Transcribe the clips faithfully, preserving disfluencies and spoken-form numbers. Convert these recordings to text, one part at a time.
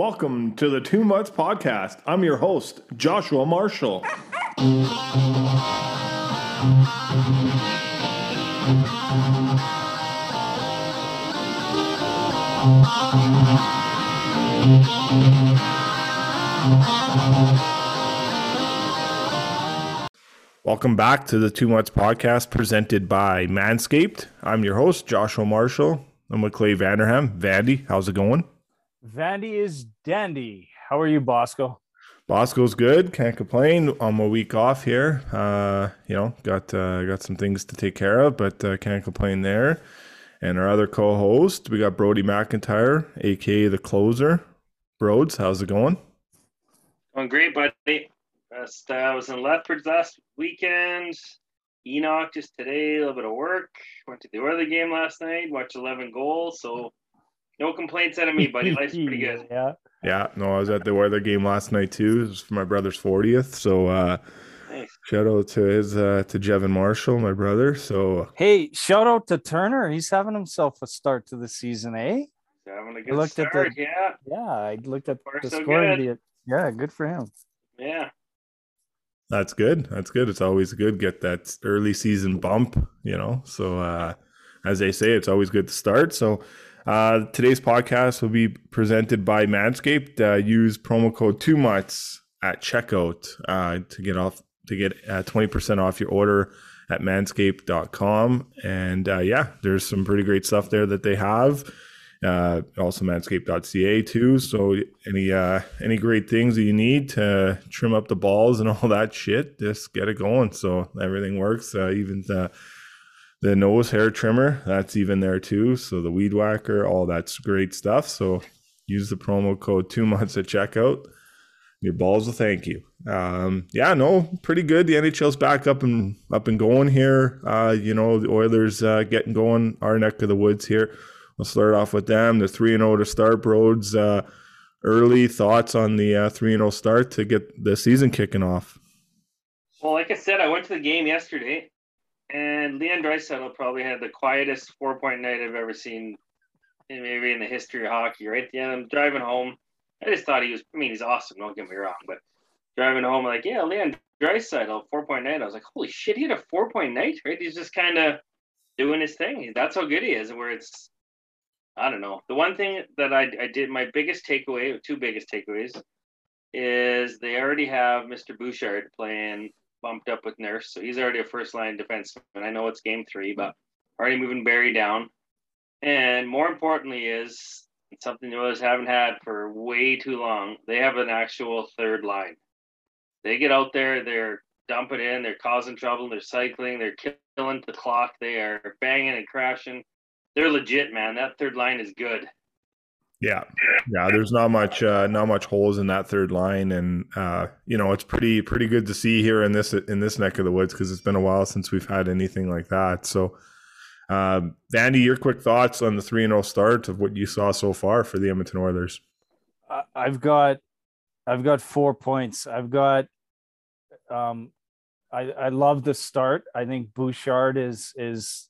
Welcome to the Two Mutts Podcast. I'm your host, Joshua Marshall. Welcome back to the Two Mutts Podcast presented by Manscaped. I'm your host, Joshua Marshall. I'm with Clay Vanderham. Vandy, how's it going? Vandy is dandy. How are you, Bosco? Bosco's good. Can't complain. I'm a week off here. Uh, you know, got uh, got some things to take care of, but uh, can't complain there. And our other co-host, we got Brody McIntyre, aka the closer. Broads, how's it going? Going great, buddy. Just, uh, I was in Lethbridge last weekend. Enoch just today, a little bit of work. Went to the Oilers game last night. Watched eleven goals, so no complaints out of me, buddy. Life's pretty good. Yeah. Yeah, no, I was at the Oilers game last night too. It was for my brother's fortieth, so uh, Nice. shout out to his uh, to Jevin Marshall, my brother. So Hey, shout out to Turner. He's having himself a start to the season, eh? Having a I good looked at start, the- yeah. Yeah, I looked at Far the so scoring. good. the- Yeah, good for him. Yeah. that's good. That's good. It's always good get that early season bump, you know. So uh, as they say, it's always good to start. So uh, today's podcast will be presented by Manscaped. Uh, use promo code two mutts at checkout uh, to get off to get uh, twenty percent off your order at manscaped dot com. And uh, yeah, there's some pretty great stuff there that they have. Uh, also manscaped dot c a too. So any uh, any great things that you need to trim up the balls and all that shit, just get it going. So everything works. Uh, even the the nose hair trimmer, that's even there too. So the weed whacker, all that's great stuff. So use the promo code two months at checkout. Your balls will thank you. Um, yeah, no, pretty good. The N H L's back up and up and going here. Uh, you know, the Oilers uh, getting going. Our neck of the woods here. We'll start off with them. The three and oh to start. Broads, uh, early thoughts on the uh, three and oh start to get the season kicking off. Well, like I said, I went to the game yesterday, and Leon Draisaitl probably had the quietest four-point night I've ever seen, in, maybe in the history of hockey. Right at the end, I'm driving home. I just thought he was. I mean, he's awesome. Don't get me wrong, but driving home, like, yeah, Leon Draisaitl, four-point night. I was like, holy shit, he had a four-point night, right? He's just kind of doing his thing. That's how good he is. Where it's, I don't know. The one thing that I, I did, my biggest takeaway, two biggest takeaways, is they already have Mister Bouchard playing bumped up with Nurse. So he's already a first-line defenseman. I know it's game three, but already moving Barry down. And more importantly is something the Oilers haven't had for way too long. They have an actual third line. They get out there, they're dumping in, they're causing trouble, they're cycling, they're killing the clock, they are banging and crashing. They're legit, man. That third line is good. Yeah, yeah. There's not much, uh, not much holes in that third line, and uh, you know it's pretty, pretty good to see here in this in this neck of the woods because it's been a while since we've had anything like that. So, uh, Vandy, your quick thoughts on the three and zero start of what you saw so far for the Edmonton Oilers? I- I've got, I've got four points. I've got, um, I I love the start. I think Bouchard is is,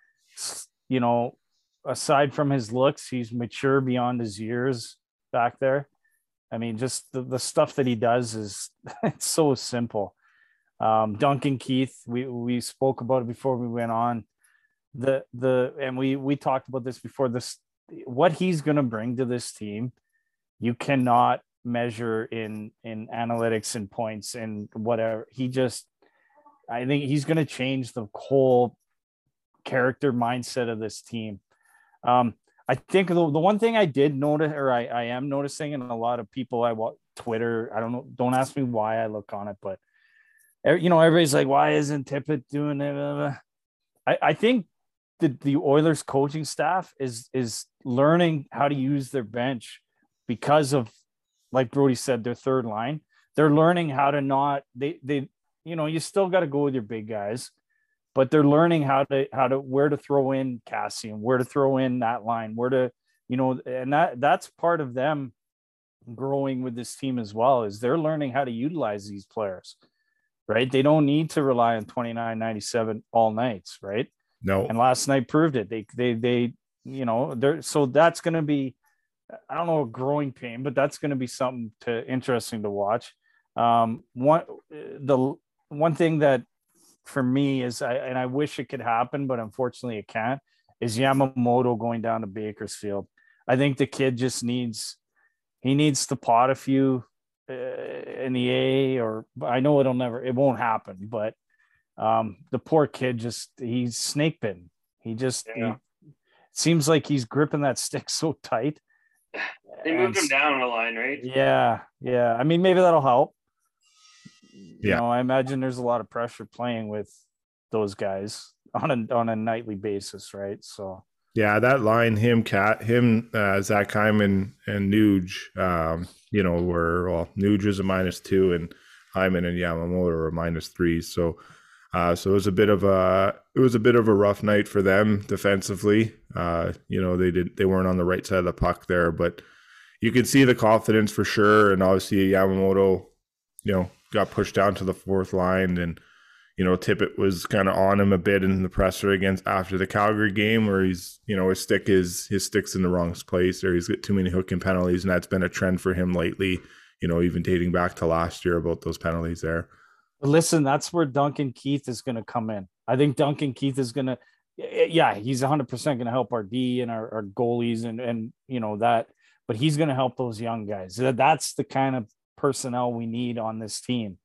you know, aside from his looks, he's mature beyond his years back there. I mean, just the, the stuff that he does is it's so simple. Um, Duncan Keith, we we spoke about it before we went on. The the and we we talked about this before. This what he's going to bring to this team, you cannot measure in in analytics and points and whatever. He just, I think he's going to change the whole character mindset of this team. Um, I think the, the one thing I did notice, or I, I am noticing, and a lot of people I watch Twitter, I don't know, don't ask me why I look on it, but you know, everybody's like, why isn't Tippett doing it? I, I think that the Oilers coaching staff is is learning how to use their bench because of, like Brody said, their third line. They're learning how to not they they you know, you still got to go with your big guys, but they're learning how to how to where to throw in Cassian, where to throw in that line, where to, you know, and that that's part of them growing with this team as well, is they're learning how to utilize these players, right? They don't need to rely on twenty-nine ninety-seven all nights, right? No. And last night proved it. They they they you know, they're so that's going to be I don't know, a growing pain, but that's going to be something to interesting to watch. Um, one the one thing that for me is, I, and I wish it could happen, but unfortunately it can't, is Yamamoto going down to Bakersfield. I think the kid just needs, he needs to pot a few uh, in the A, or I know it'll never, it won't happen, but um, the poor kid just, he's snake bitten. He just, yeah. he, seems like he's gripping that stick so tight. They moved and, him down the line, right? Yeah. Yeah. I mean, maybe that'll help. You yeah. know, I imagine there's a lot of pressure playing with those guys on a on a nightly basis, right? So yeah, that line, him, Cat, him, uh, Zach Hyman, and Nuge, um, you know, were well, Nuge was a minus two, and Hyman and Yamamoto were a minus three. So, uh, so it was a bit of a it was a bit of a rough night for them defensively. Uh, you know, they did they weren't on the right side of the puck there, but you could see the confidence for sure, and obviously Yamamoto, you know, got pushed down to the fourth line, and you know Tippett was kind of on him a bit in the presser against after the Calgary game, where he's, you know, his stick is his stick's in the wrong place, or he's got too many hooking penalties, and that's been a trend for him lately. You know, even dating back to last year about those penalties there. Listen, that's where Duncan Keith is going to come in. I think Duncan Keith is going to, yeah, he's one hundred percent going to help our D and our, our goalies and and you know that, but he's going to help those young guys. That's the kind of personnel we need on this team,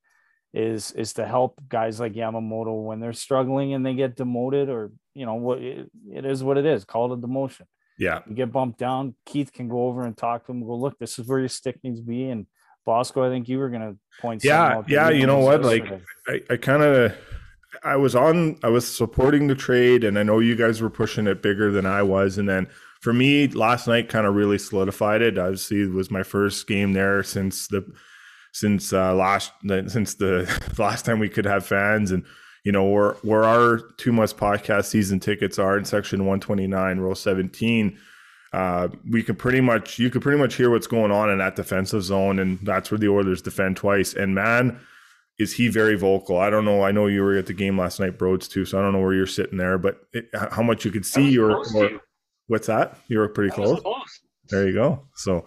is is to help guys like Yamamoto when they're struggling and they get demoted, or you know what it, it is what it is, call it a demotion. Yeah, you get bumped down, Keith can go over and talk to him, go, look, this is where your stick needs to be. And Bosco, I think you were going to point yeah out yeah you know what yesterday. like I, I kind of I was on I was supporting the trade, and I know you guys were pushing it bigger than I was, and then for me, last night kind of really solidified it. Obviously, it was my first game there since the since uh, last since the last time we could have fans, and you know where where our Two Must podcast season tickets are in section one twenty-nine, row seventeen. Uh, we could pretty much you could pretty much hear what's going on in that defensive zone, and that's where the Oilers defend twice. And man, is he very vocal. I don't know. I know you were at the game last night, Broads, too, so I don't know where you're sitting there, but it, how much you could see or, or what's that? You were pretty close. close. There you go. So,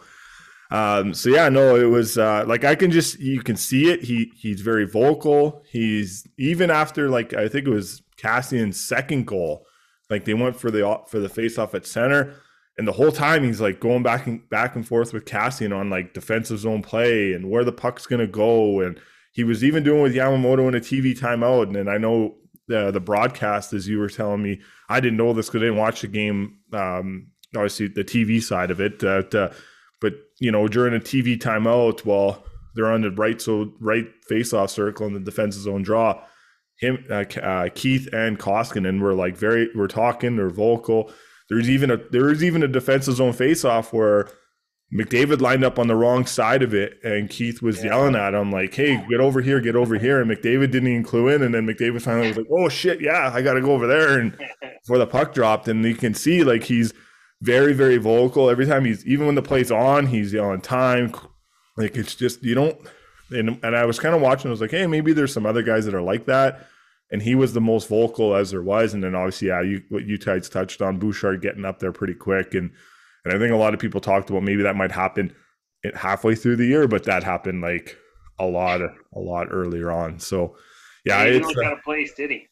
um, so yeah, no, it was uh, like I can just you can see it. He he's very vocal. He's even after like I think it was Cassian's second goal, like they went for the for the faceoff at center, and the whole time he's like going back and back and forth with Cassian on like defensive zone play and where the puck's gonna go, and he was even doing with Yamamoto in a T V timeout. And then I know the the broadcast, as you were telling me, I didn't know this because I didn't watch the game. Um, obviously, the T V side of it, uh, uh, but you know, during a T V timeout, while they're on the right so right faceoff circle in the defensive zone draw, him, uh, uh, Keith, and Koskinen were like very, we're talking, they're vocal. There's even a there was even a defensive zone faceoff where McDavid lined up on the wrong side of it, and Keith was yeah. yelling at him like, "Hey, get over here, get over here!" And McDavid didn't even clue in, and then McDavid finally was like, "Oh shit, yeah, I got to go over there." And before the puck dropped, and you can see like he's very, very vocal every time he's even when the play's on, he's yelling time. Like it's just you don't. And and I was kind of watching. I was like, "Hey, maybe there's some other guys that are like that." And he was the most vocal as there was. And then obviously, yeah, you what you guys touched on, Bouchard getting up there pretty quick, and. And I think a lot of people talked about maybe that might happen halfway through the year, but that happened like a lot, a lot earlier on. So, yeah, he it's looked out of place, did he?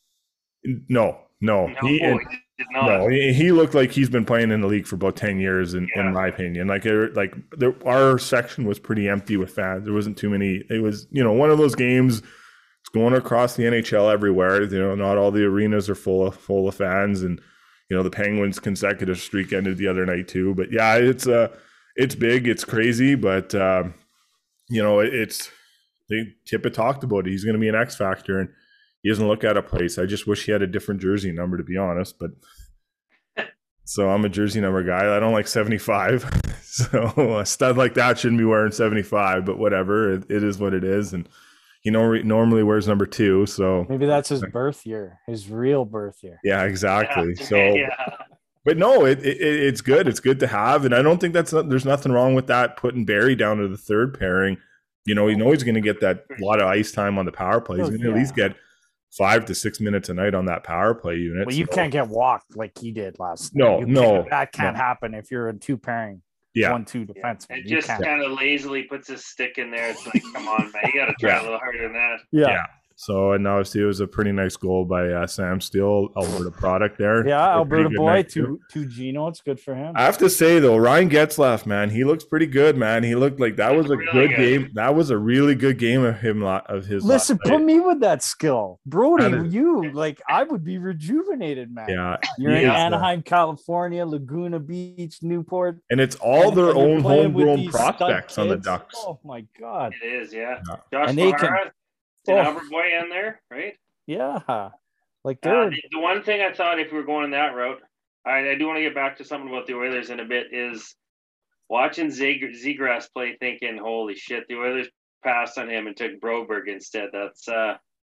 No, no, no he, boy, he did not. No, he, he looked like he's been playing in the league for about ten years, in, yeah. in my opinion. Like, it, like there, our section was pretty empty with fans. There wasn't too many. It was, you know, one of those games. It's going across the N H L everywhere. You know, not all the arenas are full of full of fans, and. You know, the Penguins' consecutive streak ended the other night too. But yeah, it's uh, it's big, it's crazy. But um, you know, it, it's they Tippett talked about it. He's going to be an X factor, and he doesn't look out of place. I just wish he had a different jersey number, to be honest. But so I'm a jersey number guy. I don't like seventy-five. So a stud like that shouldn't be wearing seventy-five. But whatever, it, it is what it is, and. He normally wears number two, so maybe that's his birth year, his real birth year. Yeah, exactly. Yeah. So, yeah. but no, it, it it's good. It's good to have, and I don't think that's not, there's nothing wrong with that. Putting Barry down to the third pairing, you know, you know he's going to get that lot of ice time on the power play. He's going to yeah. at least get five to six minutes a night on that power play unit. Well, you so. can't get walked like he did last. No, night. no, that can't no. happen if you're a two pairing. yeah. one-two defenseman. And You just can't. kind of lazily puts his stick in there. It's like, come on, man, you got to try Yeah. a little harder than that. Yeah. Yeah. So, and obviously it was a pretty nice goal by uh, Sam Steele, Alberta product there. Yeah, A Alberta pretty good boy, night, too. two two Gino. It's good for him. I have to say though, Ryan Getzlaff, man, he looks pretty good, man. He looked like that was a Really good, good. game. That was a really good game of him lo- of his. Listen, last put night. me with that skill, Brody. That is- you like, I would be rejuvenated, man. Yeah, You're he in is, uh, Anaheim, California, Laguna Beach, Newport. and it's all and- their and you're own playing with homegrown these stud prospects on the kids. Ducks. Oh my god. It is, yeah. Yeah. Josh And they can- Mahara, Oh. an Albert boy in there, right? Yeah. Like they're Uh, the, the one thing I thought if we were going that route, I, I do want to get back to something about the Oilers in a bit, is watching Zeg- Zegras play thinking, holy shit, the Oilers passed on him and took Broberg instead. That's, uh,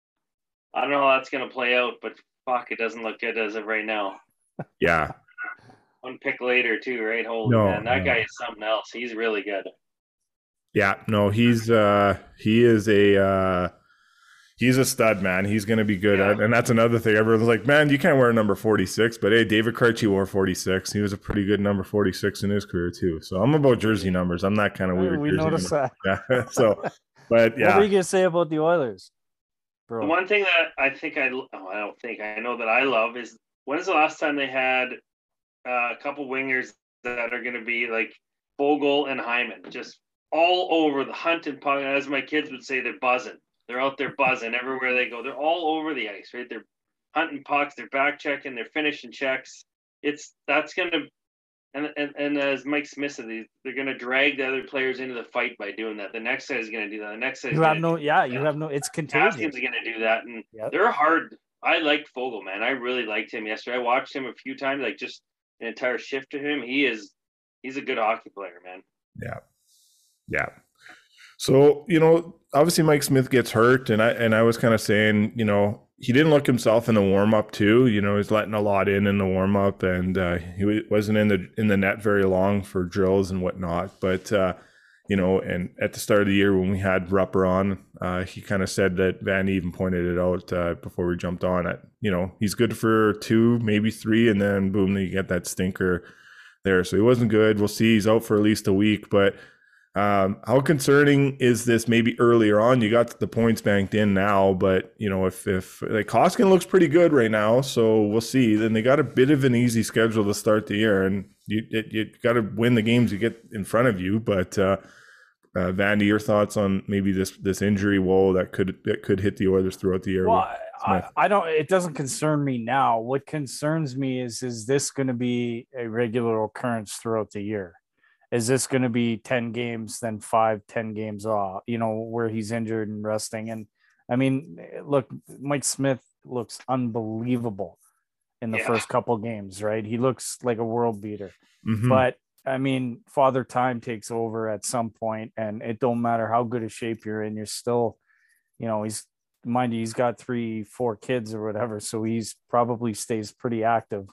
I don't know how that's going to play out, but fuck, it doesn't look good as of right now. Yeah, One pick later, too, right? Holy No, man, that no. guy is something else. He's really good. yeah. No, he's uh he is a uh he's a stud, man. He's gonna be good Yeah. at, and that's another thing. Everyone's like, man, you can't wear number forty-six, but hey, David Krejci wore forty-six. He was a pretty good number forty-six in his career too. So I'm about jersey numbers. I'm that kind of weird. we jersey noticed number. that. Yeah. So, but What yeah, were you gonna say about the Oilers, The bro? one thing that I think I, oh, I don't think, I know that I love is when's the last time they had uh, a couple wingers that are going to be like Vogel and Hyman, just all over the hunt and puck. As my kids would say, they're buzzing. They're out there buzzing everywhere they go. They're all over the ice, right? They're hunting pucks, they're back checking, they're finishing checks. It's that's going to, and, and and as Mike Smith said, they- they're going to drag the other players into the fight by doing that. The next guy is going to do that. The next guy is You going have to no, yeah, you yeah. have no. It's contagious. Haskins is going to do that, and Yep. they're hard. I liked Fogel, man. I really liked him yesterday. I watched him a few times, like just an entire shift to him. He is, he's a good hockey player, man. yeah, yeah. So, you know, obviously Mike Smith gets hurt, and I and I was kind of saying, you know, he didn't look himself in the warm up too. You know, he's letting a lot in in the warm up, and uh, he wa- wasn't in the in the net very long for drills and whatnot. But uh, you know, and at the start of the year when we had Rupper on, uh, he kind of said that Van even pointed it out uh, before we jumped on it. You know, he's good for two, maybe three, and then boom, you get that stinker there. So he wasn't good. We'll see. He's out for at least a week, but. Um, how concerning is this maybe earlier on? You got the points banked in now, but you know, if, if like Koskinen looks pretty good right now, so we'll see. Then they got a bit of an easy schedule to start the year, and you, it, you got to win the games you get in front of you. But, uh, uh, Vandy, your thoughts on maybe this, this injury woe that could, that could hit the Oilers throughout the year? Well, with I, Smith? I don't. It doesn't concern me now. What concerns me is: is this going to be a regular occurrence throughout the year? Is this going to be ten games, then five, ten games off? You know, where he's injured and resting. And I mean, look, Mike Smith looks unbelievable in the Yeah. first couple games, right? He looks like a world beater. Mhm. But I mean, Father Time takes over at some point, and it don't matter how good a shape you're in, you're still, you know, he's mind you, he's got three, four kids or whatever, so he's probably stays pretty active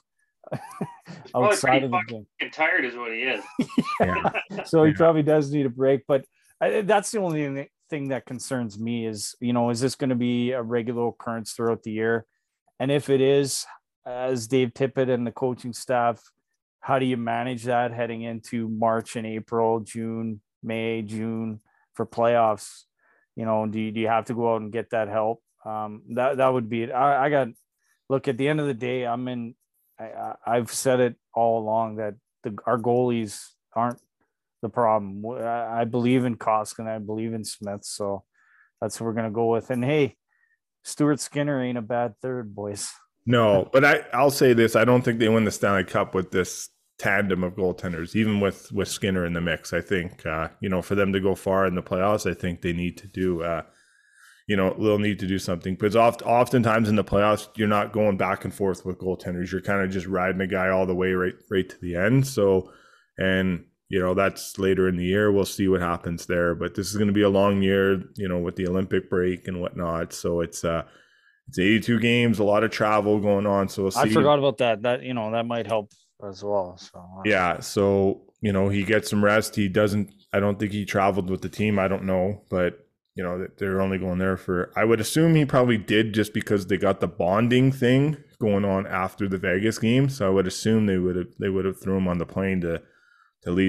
outside pretty of the fucking game. tired is what he is. Yeah. So he Yeah. probably does need a break. But I, that's the only thing that concerns me is, you know, is this going to be a regular occurrence throughout the year? And if it is, as Dave Tippett and the coaching staff, how do you manage that heading into March and April, June, May, June for playoffs? You know, do you, do you have to go out and get that help? Um, that that would be it. I, I got look at the end of the day. I'm in. I, I, I've said it all along that the our goalies aren't the problem. I, I believe in Koskinen. I believe in Smith. So that's what we're gonna go with. And hey, Stuart Skinner ain't a bad third, boys. No, but I, I'll say this. I don't think they win the Stanley Cup with this tandem of goaltenders, even with, with Skinner in the mix. I think, uh, you know, for them to go far in the playoffs, I think they need to do, uh, you know, they'll need to do something. Because oft, oftentimes in the playoffs, you're not going back and forth with goaltenders. You're kind of just riding a guy all the way right, right to the end. So, and, you know, that's later in the year. We'll see what happens there. But this is going to be a long year, you know, with the Olympic break and whatnot. So it's, uh, It's eighty-two games, a lot of travel going on. So we'll see. I forgot about that. That you know that might help as well. So uh, Yeah. So, you know, he gets some rest. He doesn't, I don't think he traveled with the team. I don't know. But, you know, they're only going there for, I would assume he probably did just because they got the bonding thing going on after the Vegas game. So I would assume they would have, they would have threw him on the plane to, to at least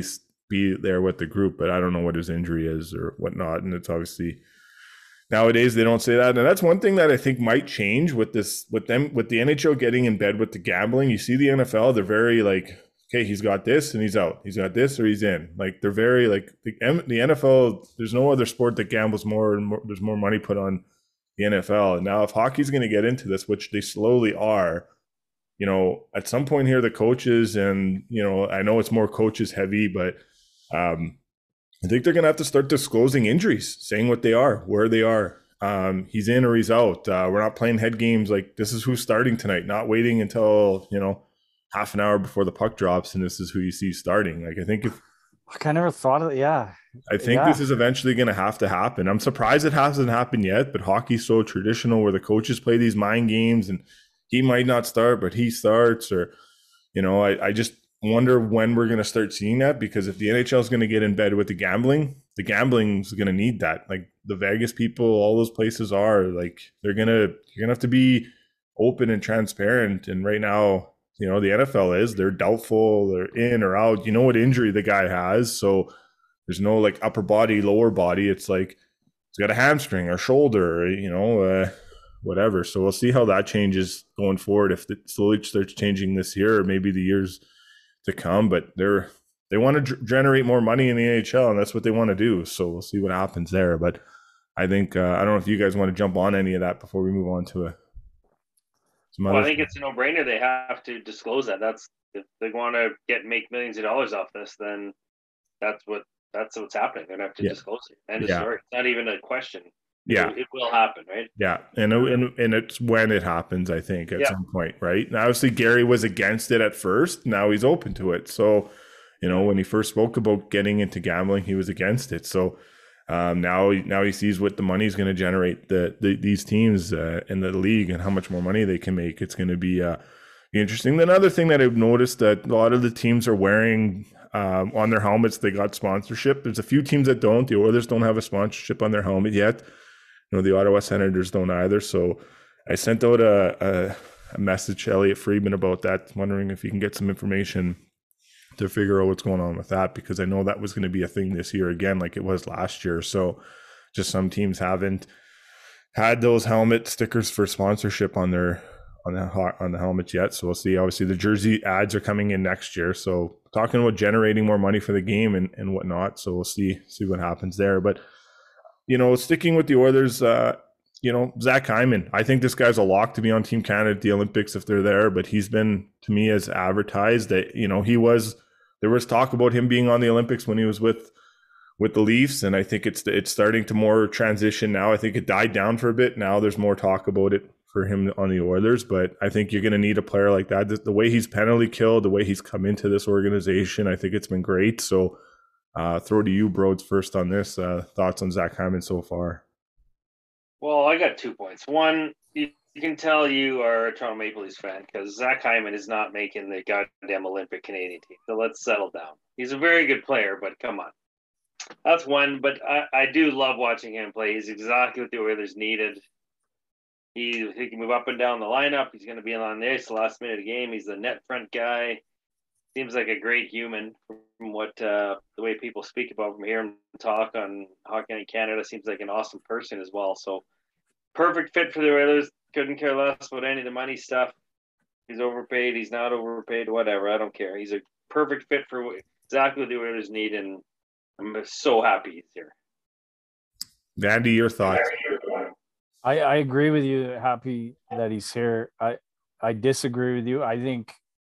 be there with the group, but I don't know what his injury is or whatnot. And it's obviously nowadays they don't say that. And that's one thing that I think might change with this, with them, with the N H L getting in bed with the gambling. You see the N F L, they're very like, okay, he's got this and he's out. He's got this or he's in. Like they're very like the, the N F L. There's no other sport that gambles more and more, there's more money put on the N F L. And now if hockey's going to get into this, which they slowly are, you know, at some point here, the coaches and, you know, I know it's more coaches heavy, but um, I think they're going to have to start disclosing injuries, saying what they are, where they are. Um, he's in or he's out. Uh, we're not playing head games. Like this is who's starting tonight, not waiting until, you know, half an hour before the puck drops and this is who you see starting. Like I think if I never thought of it. Yeah. I think yeah. this is eventually going to have to happen. I'm surprised it hasn't happened yet, but hockey's so traditional where the coaches play these mind games and he might not start, but he starts. Or, you know, I, I just wonder when we're going to start seeing that, because if the N H L is going to get in bed with the gambling, the gambling is going to need that. Like the Vegas people, all those places are like, they're going to, you're going to have to be open and transparent. And right now, you know, the N F L is, they're doubtful, they're in or out. You know what injury the guy has. So there's no like upper body, lower body. It's like he's got a hamstring or shoulder, you know, uh, whatever. So we'll see how that changes going forward. If it slowly starts changing this year or maybe the years to come, but they're, they want to g- generate more money in the N H L and that's what they want to do. So we'll see what happens there. But I think, uh, I don't know if you guys want to jump on any of that before we move on to a, Well, I think it's a no-brainer. They have to disclose that. That's if they want to get make millions of dollars off this, then that's what that's what's happening. They're gonna have to yeah. disclose it. End of yeah. story. It's not even a question. Yeah, it, it will happen, right? Yeah, and and and it's when it happens. I think at yeah. some point, right? Now, obviously, Gary was against it at first. Now he's open to it. So, you know, when he first spoke about getting into gambling, he was against it. So. Um, now, now he sees what the money is going to generate the, the these teams uh, in the league and how much more money they can make. It's going to be uh, interesting. Another thing that I've noticed that a lot of the teams are wearing um, on their helmets, they got sponsorship. There's a few teams that don't. The Oilers don't have a sponsorship on their helmet yet. You know, the Ottawa Senators don't either. So I sent out a, a, a message to Elliot Friedman about that, wondering if he can get some information to figure out what's going on with that, because I know that was going to be a thing this year again, like it was last year. So just some teams haven't had those helmet stickers for sponsorship on their on the on the helmets yet. So we'll see. Obviously the jersey ads are coming in next year. So talking about generating more money for the game and, and whatnot. So we'll see see what happens there. But you know, sticking with the Oilers, uh, you know, Zach Hyman, I think this guy's a lock to be on Team Canada at the Olympics if they're there, but he's been, to me, as advertised that, you know, he was, there was talk about him being on the Olympics when he was with, with the Leafs. And I think it's, it's starting to more transition now. I think it died down for a bit. Now there's more talk about it for him on the Oilers, but I think you're going to need a player like that. The, the way he's penalty killed, the way he's come into this organization, I think it's been great. So uh, throw to you, Broads, first on this. Uh, thoughts on Zach Hyman so far? Well, I got two points. One, you, you can tell you are a Toronto Maple Leafs fan because Zach Hyman is not making the goddamn Olympic Canadian team. So let's settle down. He's a very good player, but come on. That's one, but I, I do love watching him play. He's exactly what the Oilers needed. He, he can move up and down the lineup. He's going to be on this the last minute of the game. He's the net front guy. Seems like a great human from what uh, the way people speak about him, hear him talk on Hockey Night Canada. Seems like an awesome person as well. So perfect fit for the Oilers. Couldn't care less about any of the money stuff. He's overpaid. He's not overpaid. Whatever. I don't care. He's a perfect fit for exactly what the Oilers need, and I'm so happy he's here. Vandy, your thoughts? I, I agree with you. Happy that he's here. I I disagree with you. I think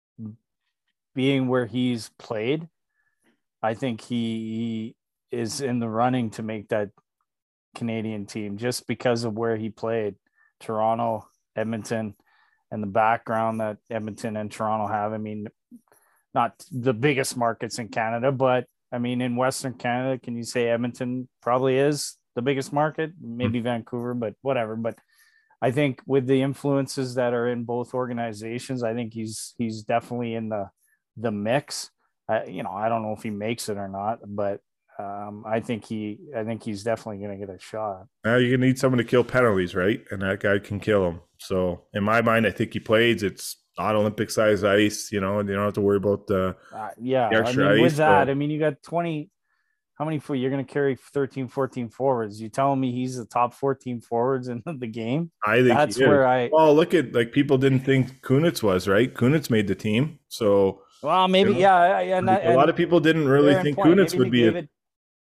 being where he's played, I think he is in the running to make that Canadian team just because of where he played. Toronto, Edmonton, and the background that Edmonton and Toronto have. I mean, not the biggest markets in Canada, but I mean, in Western Canada, can you say Edmonton probably is the biggest market? Maybe mm-hmm. Vancouver, but whatever. But I think with the influences that are in both organizations, I think he's he's definitely in the the mix. Uh, you know, I don't know if he makes it or not, but um, I think he I think he's definitely going to get a shot. Now you're gonna need someone to kill penalties, right? And that guy can kill them. So in my mind, I think he plays. It's not Olympic size ice. You know, you don't have to worry about the, Uh, yeah, the I extra mean, ice. with that, So, I mean, you got twenty. How many foot you're going to carry thirteen, fourteen forwards? You telling me he's the top fourteen forwards in the game? I think he That's is. where I. Well, look at like people didn't think Kunitz was right. Kunitz made the team, so Well, you maybe know, yeah, and like, a lot and of people didn't really fair in think point. Kunitz Maybe would be a McDavid.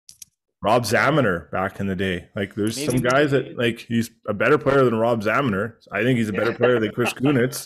Rob Zaminer back in the day. Like there's Maybe some guys McDavid. that like he's a better player than Rob Zaminer. I think he's a better player than Chris Kunitz.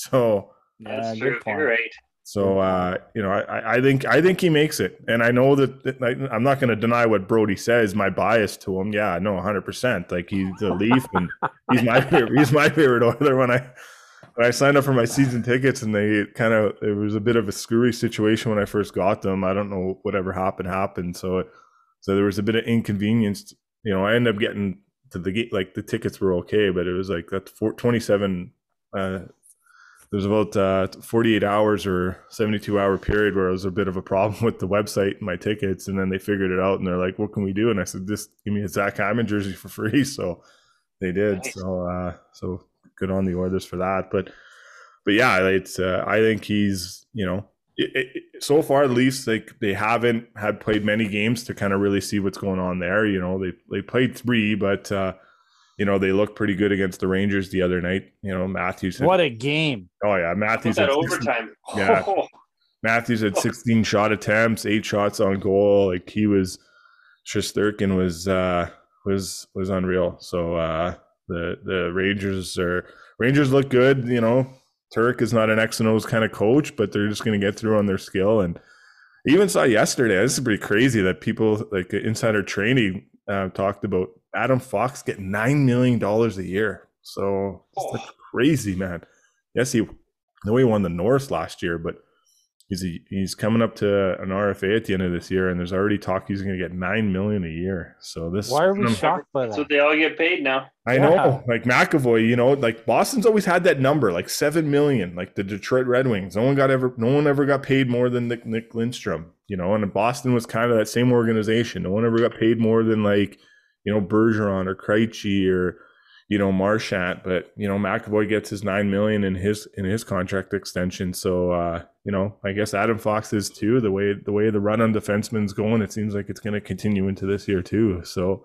So Yeah, That's good true. point. You're right. so uh, you know, I, I think I think he makes it, and I know that, that like, I'm not going to deny what Brody says. My bias to him, yeah, no, one hundred percent. Like he's a Leaf, and he's my favorite. He's my favorite Oiler. When I when I signed up for my season tickets, and they kind of it was a bit of a screwy situation when I first got them. I don't know whatever happened happened. So so there was a bit of inconvenience. You know, I ended up getting to the gate. Like the tickets were okay, but it was like that's four, twenty-seven. Uh, There's about uh, forty-eight hours or seventy-two hour period where it was a bit of a problem with the website and my tickets. And then they figured it out and they're like, what can we do? And I said, just give me a Zach Hyman jersey for free. So they did. Nice. So, uh, so good on the Oilers for that. But, but yeah, it's, uh, I think he's, you know, it, it, so far at least like they haven't had played many games to kind of really see what's going on there. You know, they, they played three, but, uh, you know, they looked pretty good against the Rangers the other night. You know, Matthews. Had, What a game. Oh, yeah. Matthews that had overtime. Yeah. Oh, Matthews had sixteen shot attempts, eight shots on goal. Like he was, Shesterkin was, uh, was, was unreal. So, uh, the, the Rangers are, Rangers look good. You know, Turk is not an X and O's kind of coach, but they're just going to get through on their skill. And even saw yesterday, this is pretty crazy that people like insider training uh, talked about Adam Fox getting nine million dollars a year. So it's like crazy, man. Yes, he no he won the North last year, but he's a, he's coming up to an R F A at the end of this year, and there's already talk he's going to get nine million a year. So this Why are we um, shocked by that's that? what they all get paid now. I Yeah. know, like McAvoy, you know, like Boston's always had that number, like seven million, like the Detroit Red Wings. No one got ever, no one ever got paid more than Nick, Nick Lindstrom, you know, and Boston was kind of that same organization. No one ever got paid more than like, you know, Bergeron or Krejci or, you know, Marchand. But you know, McAvoy gets his nine million in his in his contract extension. So, uh, you know, I guess Adam Fox is too. The way the way the run on defensemen's going, it seems like it's going to continue into this year too. So.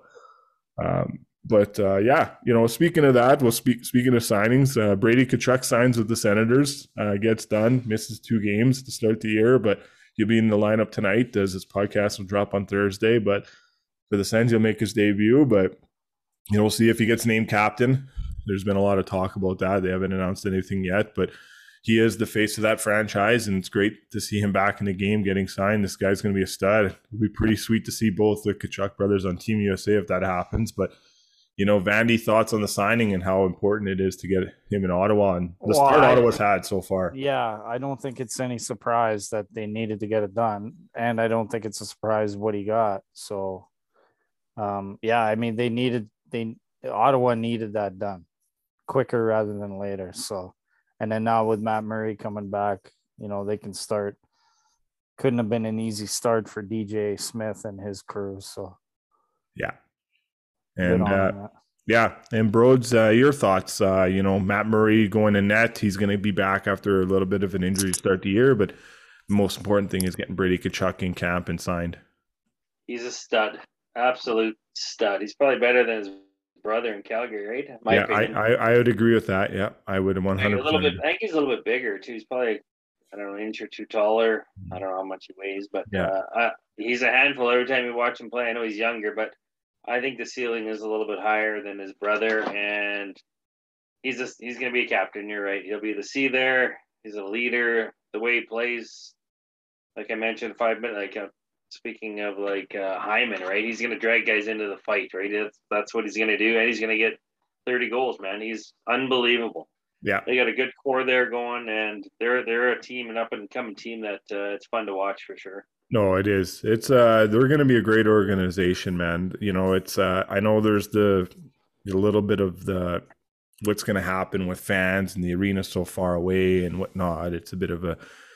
Um, But uh, yeah, you know, speaking of that, well, speak, speaking of signings, uh, Brady Tkachuk signs with the Senators, uh, gets done, misses two games to start the year, but he'll be in the lineup tonight as his podcast will drop on Thursday. But for the Sens, he'll make his debut. But you know, we'll see if he gets named captain. There's been a lot of talk about that. They haven't announced anything yet, but he is the face of that franchise, and it's great to see him back in the game getting signed. This guy's going to be a stud. It'll be pretty sweet to see both the Tkachuk brothers on Team U S A if that happens. But you know, Vandy, thoughts on the signing and how important it is to get him in Ottawa and the Well, start I- Ottawa's had so far. Yeah, I don't think it's any surprise that they needed to get it done, and I don't think it's a surprise what he got. So, um, yeah, I mean, they needed they Ottawa needed that done quicker rather than later. So, and then now with Matt Murray coming back, you know, they can start. Couldn't have been an easy start for D J Smith and his crew. So, Yeah. good And on uh, that. yeah, and Broads, uh, your thoughts? Uh, you know, Matt Murray going to net. He's going to be back after a little bit of an injury to start the year, but the most important thing is getting Brady Tkachuk in camp and signed. He's a stud, absolute stud. He's probably better than his brother in Calgary, right? In my yeah, I, opinion. I I would agree with that. Yeah, I would one Like, a hundred little bit. percent. I think he's a little bit bigger too. He's probably, I don't know, an inch or two taller. I don't know how much he weighs, but Yeah. uh, I, he's a handful every time you watch him play. I know he's younger, but I think the ceiling is a little bit higher than his brother, and he's just he's going to be a captain. You're right. He'll be the C there. He's a leader. The way he plays, like I mentioned, five minutes. Like uh, speaking of like uh, Hyman, right? He's going to drag guys into the fight, right? That's that's what he's going to do, and he's going to get thirty goals, man. He's unbelievable. Yeah, They got a good core there going, and they're they're a team, an up and coming team that uh, it's fun to watch for sure. no, it is. It's uh, they're going to be a great organization, man. You know, it's uh, I know there's the a little bit of the what's going to happen with fans and the arena so far away and whatnot. It's a bit of a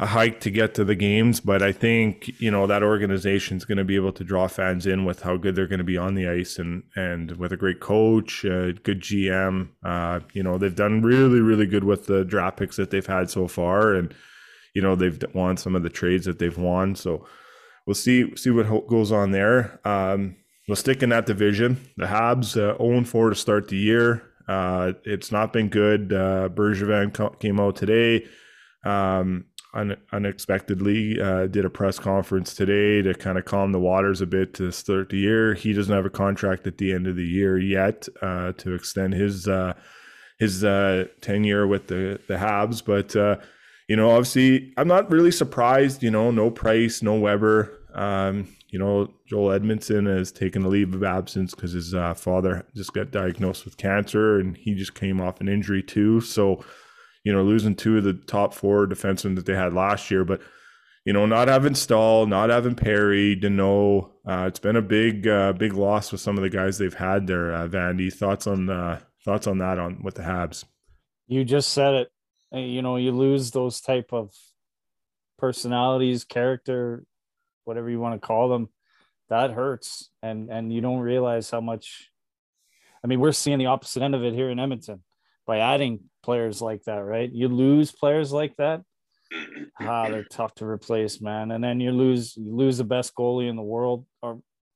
a hike to get to the games, but I think, you know, that organization is going to be able to draw fans in with how good they're going to be on the ice, and and with a great coach, a good G M. Uh, you know, they've done really, really good with the draft picks that they've had so far, and you know, they've won some of the trades that they've won. So we'll see see what goes on there. Um, we'll stick in that division. The Habs uh, oh and four to start the year. Uh, it's not been good. Uh, Bergevin co- came out today. Um, Un- unexpectedly uh, did a press conference today to kind of calm the waters a bit to start the year. He doesn't have a contract at the end of the year yet uh, to extend his uh, his uh, tenure with the the Habs, but uh, you know, obviously, I'm not really surprised. You know, no Price, no Weber. Um, you know, Joel Edmondson has taken a leave of absence because his uh, father just got diagnosed with cancer, and he just came off an injury too. So, you know, losing two of the top four defensemen that they had last year, but, you know, not having Stahl, not having Perry, Deneau, uh, it's been a big, uh, big loss with some of the guys they've had there. Uh, Vandy, thoughts on uh, thoughts on that on with the Habs? You just said it. You know, you lose those type of personalities, character, whatever you want to call them. That hurts, and and you don't realize how much. I mean, we're seeing the opposite end of it here in Edmonton by adding players like that, right? You lose players like that. Ah, they're tough to replace, man. And then you lose, you lose the best goalie in the world, or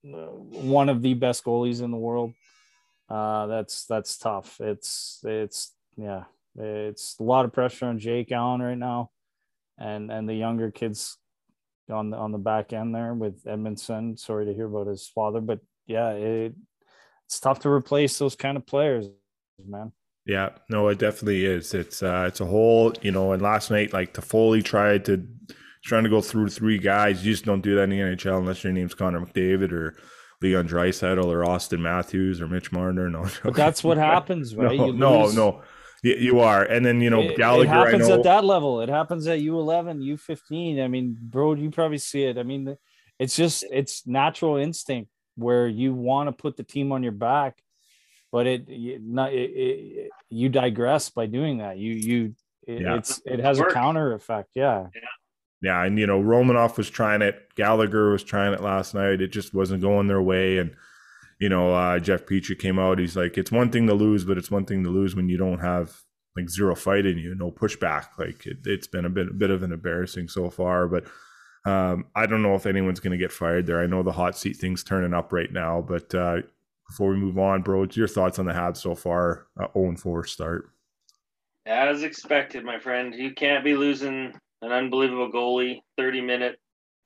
one of the best goalies in the world. Uh, that's that's tough. It's it's yeah, it's a lot of pressure on Jake Allen right now, and and the younger kids on the on the back end there with Edmondson. Sorry to hear about his father, but yeah, it, it's tough to replace those kind of players, man. Yeah, no, it definitely is. It's uh, it's a whole, you know. And last night, like Toffoli tried to trying to go through three guys. You just don't do that in the N H L unless your name's Connor McDavid or Leon Draisaitl or Austin Matthews or Mitch Marner. No, but that's what happens, right? No, you no, no. You, you are, and then you know it, Gallagher. It happens I know, at that level. It happens at U eleven, U fifteen. I mean, bro, you probably see it. I mean, it's just it's natural instinct where you want to put the team on your back. But it, not it, it, you digress by doing that. You you it, yeah. it's it has a counter effect. Yeah. yeah, yeah, and you know Romanoff was trying it, Gallagher was trying it last night. It just wasn't going their way, and you know uh, Jeff Petrie came out. He's like, it's one thing to lose, but it's one thing to lose when you don't have like zero fight in you, no pushback. Like it, it's been a bit a bit of an embarrassing so far, but. Um, I don't know if anyone's going to get fired there. I know the hot seat thing's turning up right now, but uh, before we move on, bro, what's your thoughts on the Habs so far? Uh, oh and four start. As expected, my friend. You can't be losing an unbelievable goalie, thirty minute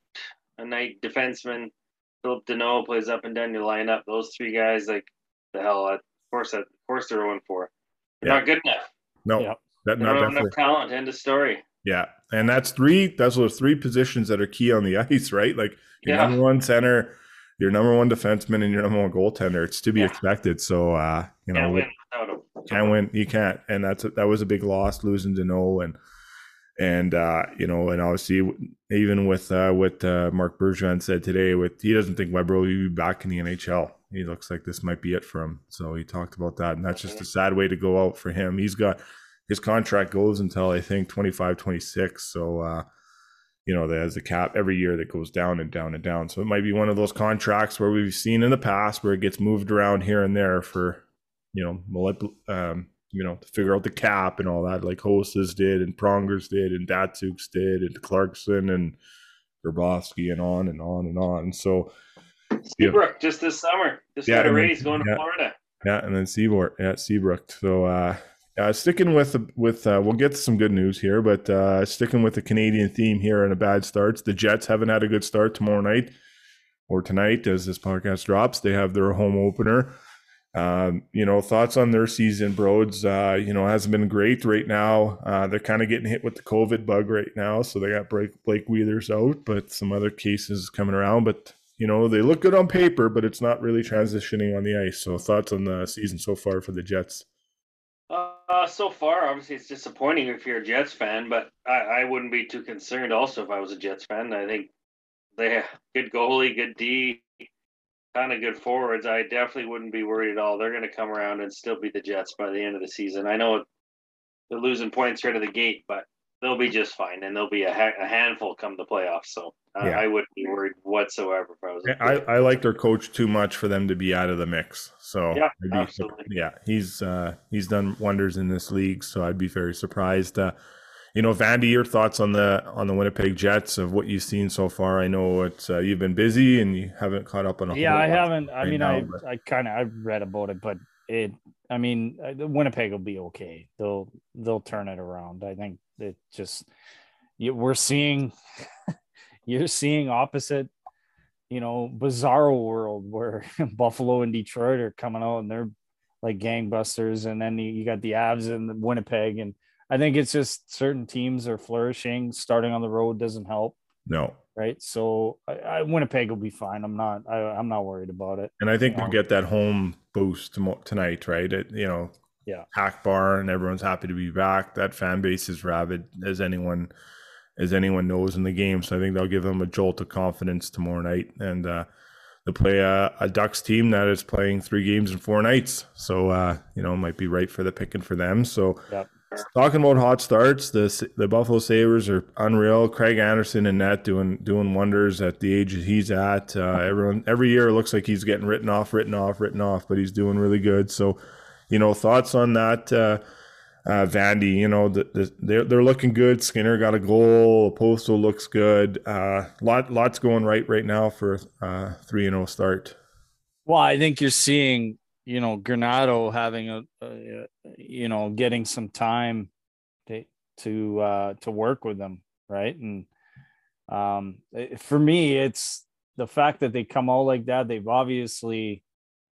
a night defenseman. Philip Deneau plays up and down your lineup. Those three guys, like the hell, of course, of course they're oh and four. They're yeah. not good enough. No, yeah. that they not don't have definitely. enough talent. End of story. Yeah, and that's three. That's those three positions that are key on the ice, right? Like your Yeah. number one center, your number one defenseman, and your number one goaltender. It's to be Yeah. expected. So, uh, you know, Can't win without them. can't win. You can't, and that's a, that was a big loss losing Deneau, and and uh, you know, and obviously even with uh, what uh, Marc Bergevin said today, with he doesn't think Weber will be back in the N H L. He looks like this might be it for him. So he talked about that, and that's just a sad way to go out for him. He's got. His contract goes until I think twenty-five, twenty-six. So, uh, you know, there's a cap every year that goes down and down and down. So it might be one of those contracts where we've seen in the past where it gets moved around here and there for, you know, um, you know, to figure out the cap and all that, like Hosses did and Prongers did and Datsyuk's did and Clarkson and Grabowski and on and on and on. So Seabrook yeah. just this summer, just yeah, got a raise going yeah, to Florida. Yeah, and then Seabrook, yeah, Seabrook. So, uh, Uh, sticking with with uh, we'll get to some good news here, but uh, sticking with the Canadian theme here on a bad starts. The Jets haven't had a good start tomorrow night or tonight as this podcast drops. They have their home opener. Um, you know, thoughts on their season, Broads? Uh, you know, hasn't been great right now. Uh, they're kind of getting hit with the COVID bug right now, so they got Blake, Blake Wheelers out, but some other cases coming around. But you know, they look good on paper, but it's not really transitioning on the ice. So, thoughts on the season so far for the Jets? Uh, so far, obviously, it's disappointing if you're a Jets fan, but I, I wouldn't be too concerned also if I was a Jets fan. I think they have good goalie, good D, kind of good forwards. I definitely wouldn't be worried at all. They're going to come around and still beat the Jets by the end of the season. I know they're losing points right at the gate, but they'll be just fine, and they'll be a, ha- a handful come the playoffs. So uh, Yeah. I wouldn't be worried whatsoever if I was. A I, I like their coach too much for them to be out of the mix. So Yeah, I'd be, absolutely. yeah, he's uh, he's done wonders in this league. So I'd be very surprised. Uh, you know, Vandy, your thoughts on the on the Winnipeg Jets of what you've seen so far? I know it's uh, you've been busy and you haven't caught up on a Yeah, whole I lot haven't. I right mean, now, I but- I kind of I've read about it, but it. I mean, uh, the Winnipeg will be okay. They'll they'll turn it around. I think it just you, we're seeing you're seeing opposite, you know, bizarro world where Buffalo and Detroit are coming out and they're like gangbusters, and then you, you got the Avs and Winnipeg, and I think it's just certain teams are flourishing. Starting on the road doesn't help. No. Right. So I, I, Winnipeg will be fine. I'm not, I, I'm not worried about it. And I think you we'll know? get that home boost tomo- tonight, right? It, you know, Yeah. Hack Bar and everyone's happy to be back. That fan base is rabid as anyone, as anyone knows in the game. So I think they'll give them a jolt of confidence tomorrow night. And, uh, they'll play a, a Ducks team that is playing three games in four nights. So, uh, you know, it might be right for the picking for them. So, Yep. Talking about hot starts, the the Buffalo Sabres are unreal. Craig Anderson and net doing doing wonders at the age that he's at. Uh, everyone every year it looks like he's getting written off, written off, written off, but he's doing really good. So, you know, thoughts on that, uh, uh, Vandy? You know, the, the, they're they're looking good. Skinner got a goal. Postal looks good. Uh, lot lots going right right now for uh three and zero start. Well, I think you're seeing, you know, Granato having a, a, you know, getting some time to to uh, to work with them, right? And um, for me, it's the fact that they come out like that. They've obviously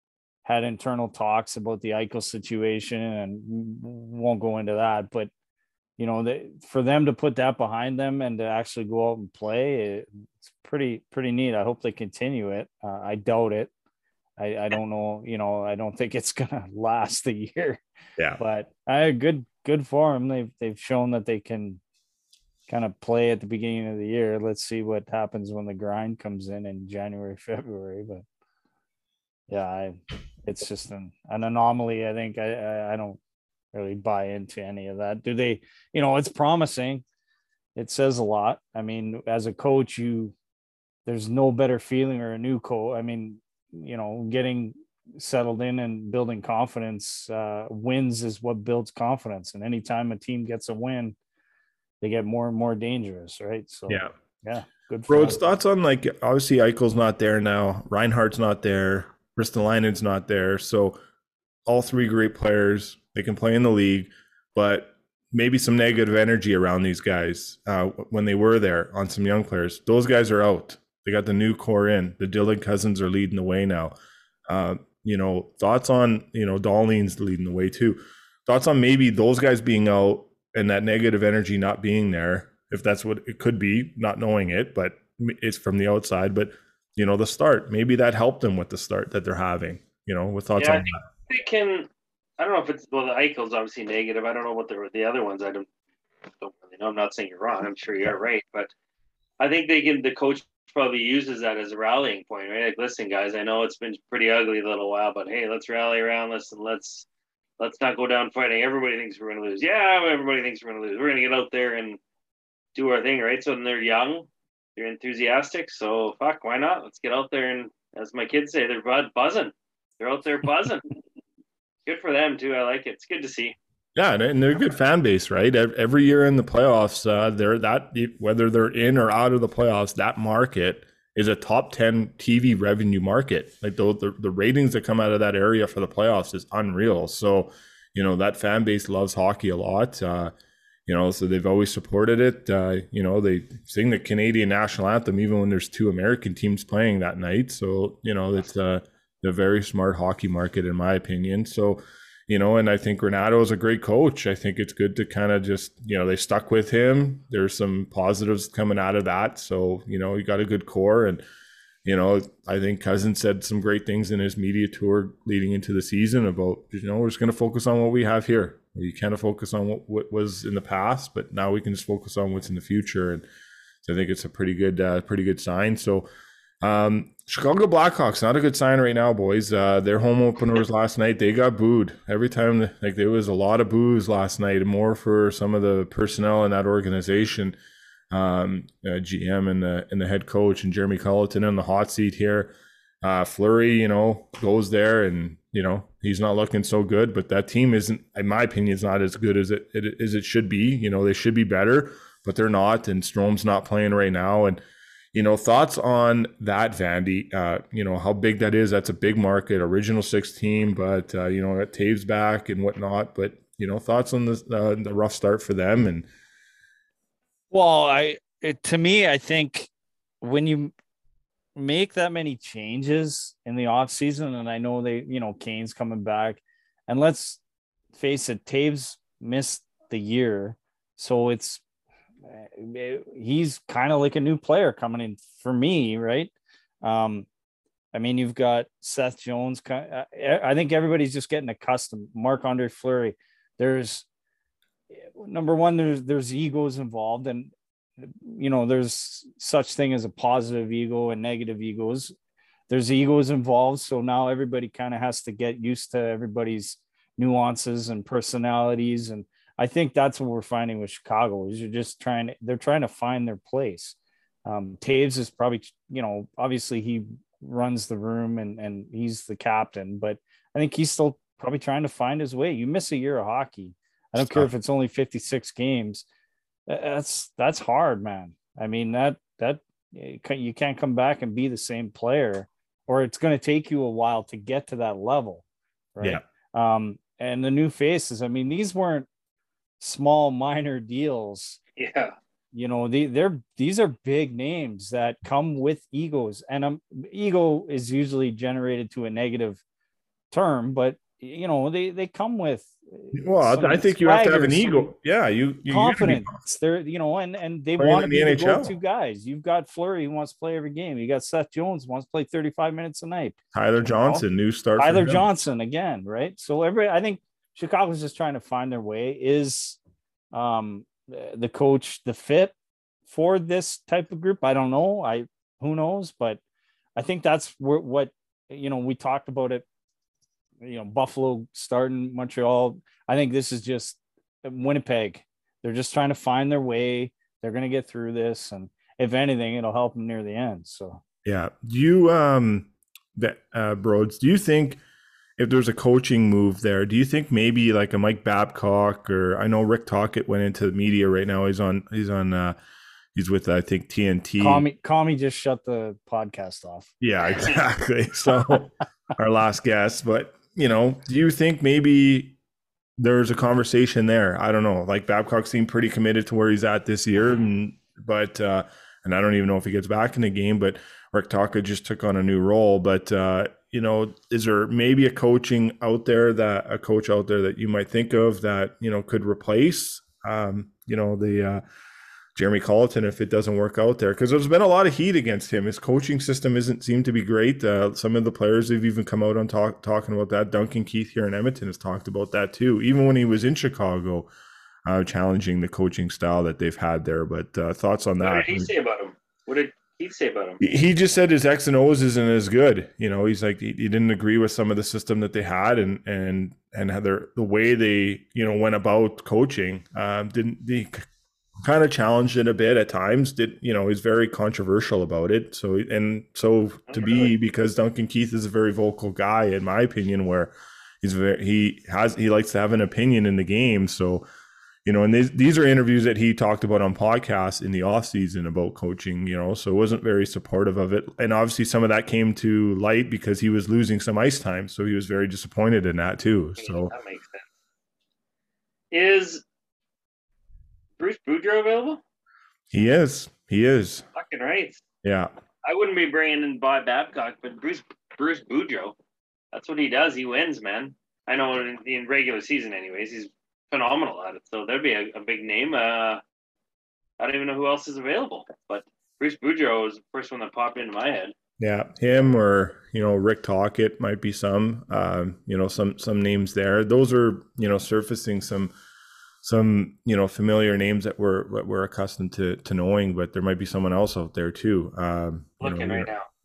had internal talks about the Eichel situation, and won't go into that. But you know, they, for them to put that behind them and to actually go out and play, it's pretty pretty neat. I hope they continue it. Uh, I doubt it. I, I don't know, you know, I don't think it's gonna last a year. Yeah. But I good good for them. They've they've shown that they can kind of play at the beginning of the year. Let's see what happens when the grind comes in in January, February. But yeah, I, it's just an, an anomaly. I think I, I I don't really buy into any of that. Do they? You know, it's promising. It says a lot. I mean, as a coach, you there's no better feeling, or a new coach. I mean, you know, getting settled in and building confidence, uh, wins is what builds confidence. And anytime a team gets a win, they get more and more dangerous, right? So yeah, yeah, good. Rhodes, thoughts on, like, obviously Eichel's not there now, Reinhardt's not there, Ristolainen's not there, so all three great players. They can play in the league, but maybe some negative energy around these guys uh, when they were there on some young players. Those guys are out. They got the new core in. The Dylan Cousins are leading the way now. Uh, you know, thoughts on, you know, Darlene's leading the way too. Thoughts on maybe those guys being out and that negative energy not being there, if that's what it could be, not knowing it, but it's from the outside. But, you know, the start, maybe that helped them with the start that they're having, you know, with thoughts yeah, on I think that. they can, I don't know if it's, well, the Eichel's obviously negative. I don't know what the, the other ones, I don't, don't really know. I'm not saying you're wrong. I'm sure you're right. But I think they can, the coach probably uses that as a rallying point, right? Like, listen, guys, I know it's been pretty ugly a little while, but hey, let's rally around. Listen, let's let's not go down fighting. Everybody thinks we're going to lose. Yeah, everybody thinks we're going to lose. We're going to get out there and do our thing, right? So when they're young, they're enthusiastic. So fuck, why not? Let's get out there and, as my kids say, they're buzzing. They're out there buzzing. Good for them too. I like it. It's good to see. Yeah, and they're a good fan base, right? Every year in the playoffs, uh, they're that whether they're in or out of the playoffs, that market is a top ten T V revenue market. Like the, the the ratings that come out of that area for the playoffs is unreal. So, you know, that fan base loves hockey a lot. Uh, you know, so they've always supported it. Uh, you know, they sing the Canadian national anthem even when there's two American teams playing that night. So, you know, it's a, a very smart hockey market in my opinion. So, you know, and I think Granato is a great coach. I think it's good to kind of just, you know, they stuck with him. There's some positives coming out of that. So, you know, you got a good core. And, you know, I think Cousins said some great things in his media tour leading into the season about, you know, we're just going to focus on what we have here. We kind of focus on what, what was in the past, but now we can just focus on what's in the future. And so I think it's a pretty good, uh, pretty good sign. So, um, Chicago Blackhawks, not a good sign right now, boys. Uh, their home openers last night, they got booed every time. Like there was a lot of boos last night, more for some of the personnel in that organization. Um, uh, G M and the and the head coach and Jeremy Colleton on the hot seat here. Uh, Fleury, you know, goes there and you know he's not looking so good. But that team isn't, in my opinion, is not as good as it, it as it should be. You know, they should be better, but they're not. And Strome's not playing right now. And you know, thoughts on that, Vandy? Uh, you know how big that is. That's a big market, original six team, but uh, you know, got Taves back and whatnot. But you know, thoughts on the uh, the rough start for them and. Well, I it, to me, I think when you make that many changes in the off season, and I know they, you know, Kane's coming back, and let's face it, Taves missed the year, so it's he's kind of like a new player coming in for me, right? Um, I mean, you've got Seth Jones. I think everybody's just getting accustomed. Marc-Andre Fleury. There's number one, there's there's egos involved, and you know there's such thing as a positive ego and negative egos. There's egos involved, so now everybody kind of has to get used to everybody's nuances and personalities, and I think that's what we're finding with Chicago is you're just trying to they're trying to find their place. Um, Taves is probably, you know, obviously he runs the room and and he's the captain, but I think he's still probably trying to find his way. You miss a year of hockey. I don't care if it's only fifty-six games. That's that's hard, man. I mean, that that you can't come back and be the same player, or it's going to take you a while to get to that level, right? Yeah. Um, and the new faces. I mean, these weren't small minor deals. Yeah. You know, they, they're these are big names that come with egos, and um, ego is usually generated to a negative term, but you know, they they come with. Well, I think you have to have an ego. Yeah, you, you confidence. They're you know, and and they want to be the go-to guys. You've got Fleury who wants to play every game. You got Seth Jones who wants to play thirty-five minutes a night. Tyler Johnson, know? new start. Tyler Johnson again, right? So every I think Chicago's just trying to find their way. Is um the coach the fit for this type of group? I don't know. I who knows, but I think that's where, what you know we talked about it. You know, Buffalo starting Montreal. I think this is just Winnipeg. They're just trying to find their way. They're going to get through this, and if anything, it'll help them near the end. So yeah, do you um that uh Broads, do you think if there's a coaching move there, do you think maybe like a Mike Babcock, or I know Rick Tocchet went into the media right now. He's on he's on uh he's with I think T N T. Call me, call me just shut the podcast off. Yeah, exactly. So our last guest, but you know, do you think maybe there's a conversation there? I don't know. Like Babcock seemed pretty committed to where he's at this year, and but uh, and I don't even know if he gets back in the game. But Rick Tocchet just took on a new role. But uh, you know, is there maybe a coaching out there that a coach out there that you might think of that you know could replace um, you know the uh, Jeremy Colleton if it doesn't work out there? Because there's been a lot of heat against him. His coaching system isn't seem to be great. Uh, some of the players have even come out on talk talking about that. Duncan Keith here in Edmonton has talked about that too, even when he was in Chicago, uh, challenging the coaching style that they've had there. But uh, thoughts on that? What did he say about him? What did Keith say about him? He just said his X and O's isn't as good. You know, he's like he, he didn't agree with some of the system that they had, and and and their the way they you know went about coaching. Um, didn't they? Kind of challenged it a bit at times. Did you know he's very controversial about it. So and so to be because Duncan Keith is a very vocal guy, in my opinion, where he's very he has he likes to have an opinion in the game. So you know, and these these are interviews that he talked about on podcasts in the off season about coaching. You know, so wasn't very supportive of it, and obviously some of that came to light because he was losing some ice time, so he was very disappointed in that too. So that makes sense. Is Bruce Boudreau available? He is. He is. Fucking right. Yeah. I wouldn't be bringing in Bob Babcock, but Bruce Bruce Boudreau, that's what he does. He wins, man. I know in, in regular season, anyways, he's phenomenal at it. So there'd be a, a big name. Uh, I don't even know who else is available, but Bruce Boudreau was the first one that popped into my head. Yeah, him or you know Rick Tocchet might be some. Um, you know some some names there. Those are you know surfacing some. some, you know, familiar names that we're, that we're accustomed to, to knowing, but there might be someone else out there too. Um, Looking you know, right now.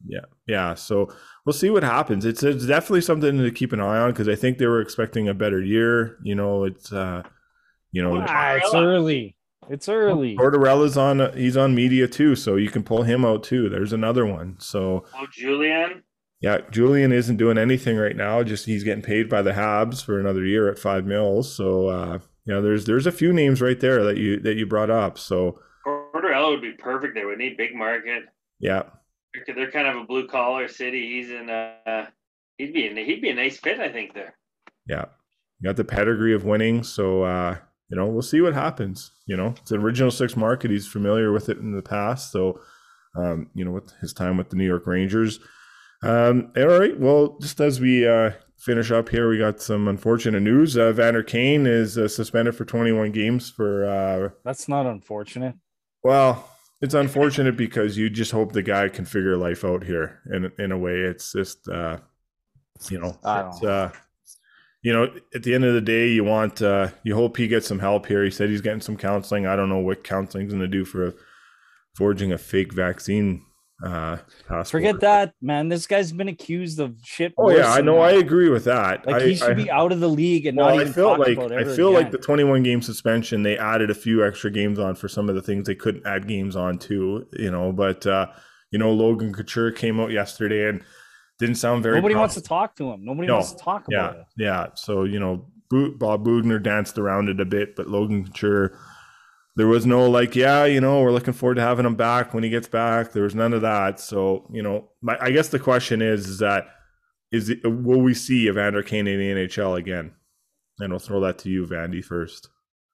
Yeah, yeah. So we'll see what happens. It's it's definitely something to keep an eye on because I think they were expecting a better year. You know, it's uh, you know, Ah, it's early. It's early. Tortorella's on. He's on media too, so you can pull him out too. There's another one. So oh, Julian. Yeah, Julian isn't doing anything right now. Just he's getting paid by the Habs for another year at five mils. So uh, you know, there's there's a few names right there that you that you brought up. So Tortorella would be perfect there. We need big market. Yeah, they're kind of a blue collar city. He's in. Uh, he'd be he'd be a nice fit, I think. There. Yeah, you got the pedigree of winning. So uh, you know, we'll see what happens. You know, it's an original six market. He's familiar with it in the past. So um, you know, with his time with the New York Rangers. Um, all right. Well, just as we uh, finish up here, we got some unfortunate news. Uh, Vander Kane is uh, suspended for twenty-one games for. Uh, That's not unfortunate. Well, it's unfortunate because you just hope the guy can figure life out here. In in a way, it's just uh, you know, it's, uh, you know, at the end of the day, you want uh, you hope he gets some help here. He said he's getting some counseling. I don't know what counseling's going to do for a, forging a fake vaccine. Uh, Forget that, man. This guy's been accused of shit. Oh yeah, I know. That. I agree with that. Like I, he should I, be out of the league and well, not even I feel talk like about it. I feel again. like the twenty-one game suspension. They added a few extra games on for some of the things they couldn't add games on to. You know, but uh, you know, Logan Couture came out yesterday and didn't sound very. Nobody proud. wants to talk to him. Nobody no. wants to talk yeah, about it. Yeah. So you know, Bob Boughner danced around it a bit, but Logan Couture. There was no like, yeah, you know, we're looking forward to having him back when he gets back. There was none of that. So, you know, my, I guess the question is, is that, is it, will we see Evander Kane in the N H L again? And I'll throw that to you, Vandy, first.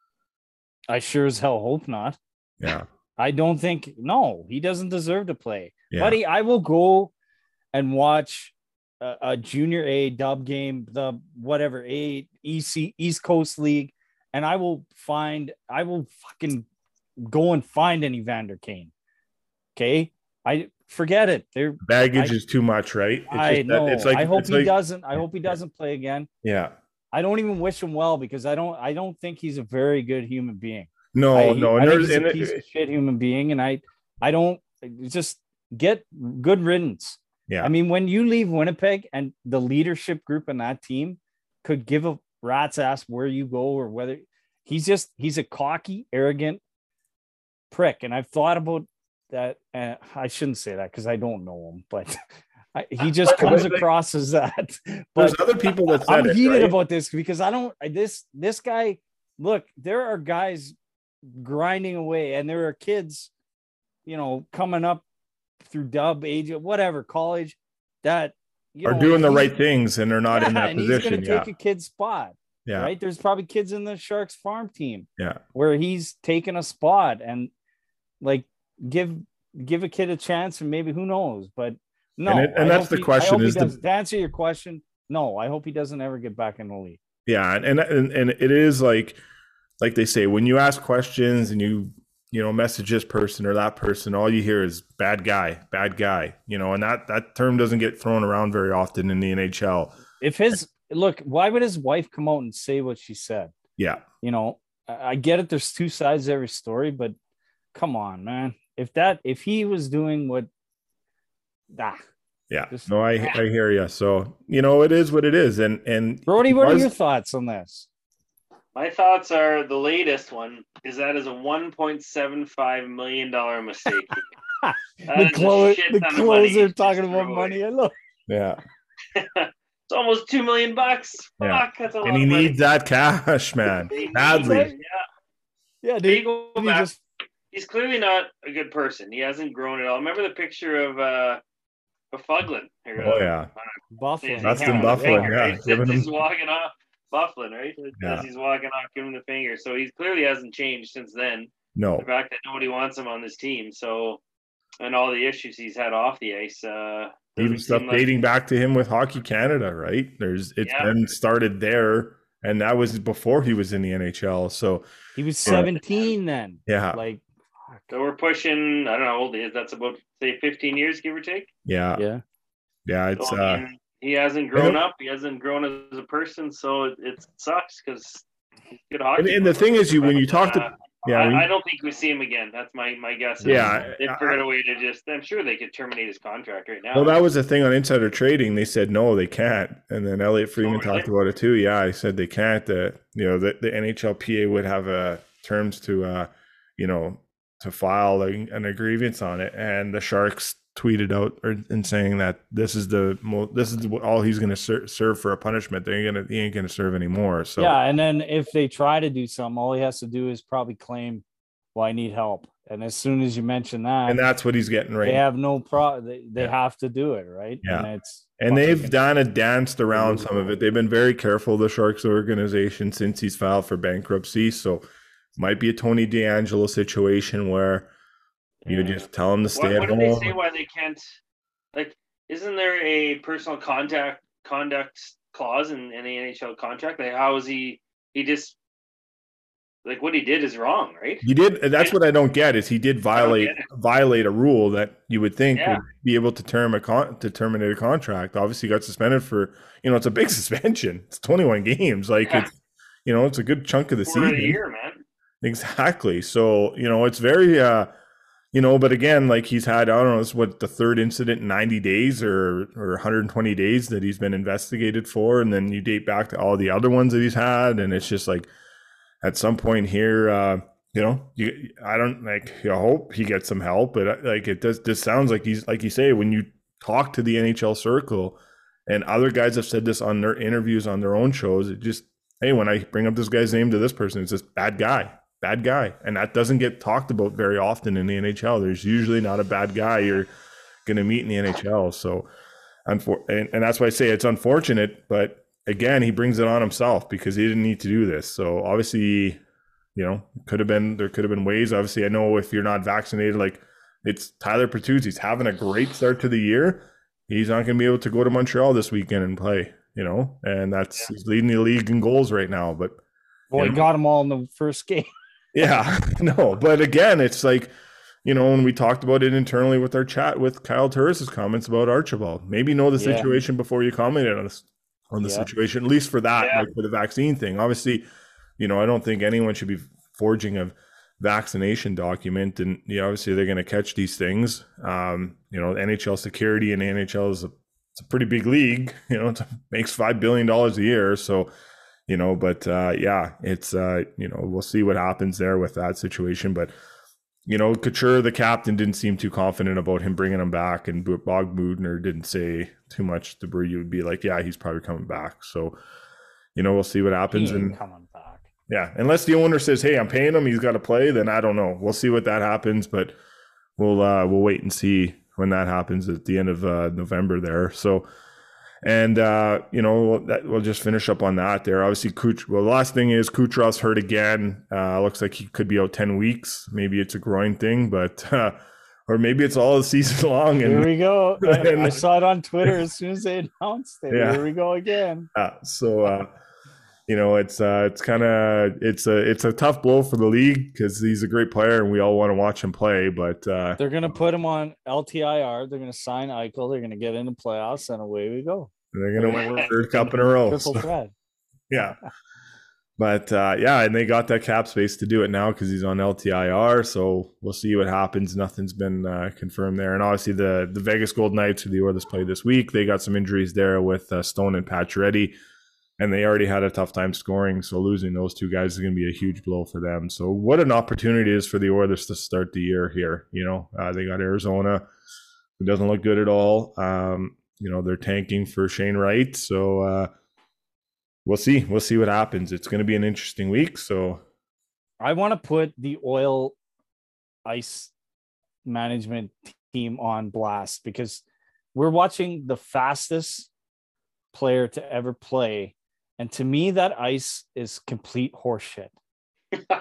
I sure as hell hope not. Yeah. I don't think, no, he doesn't deserve to play. Yeah. Buddy, I will go and watch a, a junior A dub game, the whatever, A, E C, East Coast League. And I will find, I will fucking go and find an Evander Kane. Okay. I forget it. Their baggage I, is too much, right? It's I know. That, it's like, I hope he like, doesn't. I hope he doesn't play again. Yeah. I don't even wish him well because I don't, I don't think he's a very good human being. No, I, no. I and think he's a and piece it, of shit human being. And I, I don't just get good riddance. Yeah. I mean, when you leave Winnipeg and the leadership group in that team could give a rat's ass where you go or whether he's just he's a cocky, arrogant prick. And I've thought about that. And I shouldn't say that because I don't know him, but I, he just comes across as that. But there's other people that said I'm it, heated right? about this because I don't I, this this guy. Look, there are guys grinding away, and there are kids, you know, coming up through dub age, whatever college that you are know, doing the right things and they're not yeah, in that and position. He's going to yeah. take a kid's spot. Yeah. Right. There's probably kids in the Sharks farm team. Yeah. Where he's taking a spot and like give give a kid a chance and maybe who knows. But no, and, it, and that's the he, question is the, the, to answer your question. No, I hope he doesn't ever get back in the league. Yeah, and and and it is like like they say when you ask questions and you you know message this person or that person, all you hear is bad guy, bad guy. You know, and that that term doesn't get thrown around very often in the N H L. If his look, why would his wife come out and say what she said? Yeah, you know, I get it. There's two sides to every story, but come on, man. If that if he was doing what, ah. Yeah, Just, no, I I hear you. So you know, it is what it is. And and Brody, what was, are your thoughts on this? My thoughts are the latest one is that is a one point seven five million dollar mistake. the clo- the closer talking about money. I love. Yeah, it's almost two million bucks. Yeah. Fuck, that's a lot and he of money. needs that cash, man, badly. Yeah, yeah, dude. He just... He's clearly not a good person. He hasn't grown at all. Remember the picture of. uh Bufflin. Oh yeah, Bufflin. That's in Bufflin. Yeah, right? Since he's walking off Bufflin, right? Yeah. As he's walking off, giving him the finger. So he clearly hasn't changed since then. No, the fact that nobody wants him on this team. So, and all the issues he's had off the ice. Uh, even stuff like... dating back to him with Hockey Canada, right? There's it's yeah. been started there, and that was before he was in the N H L. So he was seventeen know. then. Yeah, like. So we're pushing, I don't know how old he is. That's about, say, fifteen years, give or take. Yeah. Yeah. Yeah. It's, so, I mean, uh, he hasn't grown up. He hasn't grown as a person. So it, it sucks because he's good hockey. And, and the thing is, you when you talk to, uh, Yeah, I, we, I don't think we see him again. That's my my guess. yeah. They figured a way to just. I'm sure they could terminate his contract right now. Well, that was the thing on Insider Trading. They said no, they can't, and then Elliot Freeman Oh, really? talked about it too. Yeah, he said they can't. That you know, the, the N H L P A would have uh, terms to, uh, you know, to file a, an grievance on it, and the Sharks tweeted out or, and saying that this is the this is all he's going to ser- serve for a punishment. They ain't gonna he ain't going to serve anymore. So yeah, and then if they try to do something, all he has to do is probably claim, "Well, I need help." And as soon as you mention that, and that's what he's getting right. They now. have no pro. They, they Yeah. have to do it, right? Yeah. And it's and they've done a danced around some of it. They've been very careful, the Sharks organization, since he's filed for bankruptcy. So might be a Tony DeAngelo situation where you just tell him to stay what, at what home. do they say why they can't? Like, isn't there a personal contact conduct clause in, in the N H L contract? Like, how is he? He just like what he did is wrong, right? He did. That's what I don't get is he did violate violate a rule that you would think Yeah. would be able to term a con- to terminate a contract. Obviously, he got suspended for you know it's a big suspension. It's twenty-one games. Like Yeah. it's you know it's a good chunk of the For season. a year, man. Exactly. So you know it's very uh you know, but again, like he's had I don't know, it's what the third incident in ninety days or or one hundred twenty days that he's been investigated for, and then you date back to all the other ones that he's had, and it's just like. At some point here, uh, you know, you I don't like. I hope he gets some help, but like it does. This sounds like he's like you say when you talk to the N H L circle, and other guys have said this on their interviews on their own shows. It just hey, when I bring up this guy's name to this person, it's just bad guy, bad guy, and that doesn't get talked about very often in the N H L. There's usually not a bad guy you're going to meet in the N H L. So, unfor- and, and that's why I say it's unfortunate, but. Again, he brings it on himself because he didn't need to do this. So obviously, you know, could have been there could have been ways. Obviously, I know if you're not vaccinated, like it's Tyler Bertuzzi. He's having a great start to the year. He's not going to be able to go to Montreal this weekend and play. You know, and that's yeah. he's leading the league in goals right now. But well, he know, got them all in the first game. yeah, no, but again, it's like. You know, when we talked about it internally with our chat with Kyle Turris's comments about Archibald, maybe know the Yeah. situation before you commented on this. on the yeah. situation, at least for that, yeah. like for the vaccine thing. Obviously, you know, I don't think anyone should be forging a vaccination document. And you know, obviously they're going to catch these things. Um, you know, N H L security and N H L is a, it's a pretty big league, you know, it makes five billion dollars a year. So, you know, but uh, yeah, it's, uh, you know, we'll see what happens there with that situation. But, you know, Couture, the captain, didn't seem too confident about him bringing him back, and Bob Budner didn't say too much to where you would be like, yeah, he's probably coming back. So, you know, we'll see what happens. He ain't and coming back. Yeah, unless the owner says, hey, I'm paying him, he's got to play, then I don't know. We'll see what that happens, but we'll uh, we'll wait and see when that happens at the end of uh, November there. So, and, uh, you know, that, we'll just finish up on that there. Obviously, Kuch- well, the last thing is Kucherov's hurt again. Uh, looks like he could be out ten weeks. Maybe it's a groin thing, but, uh, or maybe it's all the season long. And, Here we go. and, I saw it on Twitter as soon as they announced it. Yeah. Here we go again. Uh, so, uh, you know, it's uh, it's kind of it's a it's a tough blow for the league because he's a great player and we all want to watch him play. But uh, they're going to put him on L T I R. They're going to sign Eichel. They're going to get into playoffs, and away we go. They're going to win the third cup in a row. Triple So, threat. yeah, but uh, yeah, and they got that cap space to do it now because he's on L T I R. So we'll see what happens. Nothing's been uh, confirmed there, and obviously the the Vegas Golden Knights, who the Oilers play this week, they got some injuries there with uh, Stone and Pacioretty. And they already had a tough time scoring, so losing those two guys is going to be a huge blow for them. So what an opportunity it is for the Oilers to start the year here. You know, uh, they got Arizona, who doesn't look good at all. Um, you know, they're tanking for Shane Wright. So uh, we'll see. We'll see what happens. It's going to be an interesting week. So I want to put the Oil Ice management team on blast because we're watching the fastest player to ever play. And to me, that ice is complete horseshit. Yeah,